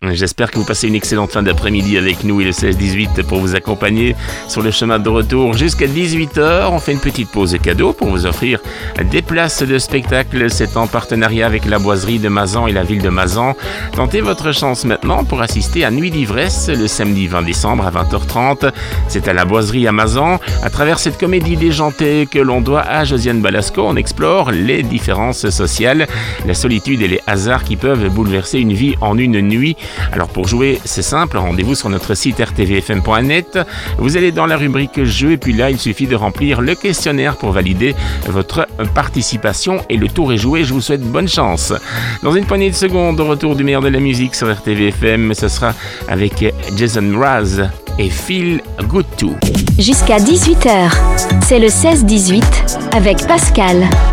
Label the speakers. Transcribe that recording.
Speaker 1: J'espère que vous passez une excellente fin d'après-midi avec nous et le 16-18 pour vous accompagner sur le chemin de retour jusqu'à 18h. On fait une petite pause cadeau pour vous offrir des places de spectacle. C'est en partenariat avec la boiserie de Mazan et la ville de Mazan. Tentez votre chance maintenant pour assister à Nuit d'ivresse le samedi 20 décembre à 20h30. C'est à la boiserie à Mazan. À travers cette comédie déjantée que l'on doit à Josiane Balasco, on explore les différences sociales, la solitude et les hasards qui peuvent bouleverser une vie en une nuit. Alors pour jouer, c'est simple, rendez-vous sur notre site rtvfm.net. Vous allez dans la rubrique jeu et puis là, il suffit de remplir le questionnaire pour valider votre participation et le tour est joué. Je vous souhaite bonne chance. Dans une poignée de secondes, au retour du meilleur de la musique sur RTVFM, ce sera avec Jason Mraz et Feel Good Too.
Speaker 2: Jusqu'à 18h, c'est le 16-18 avec Pascal.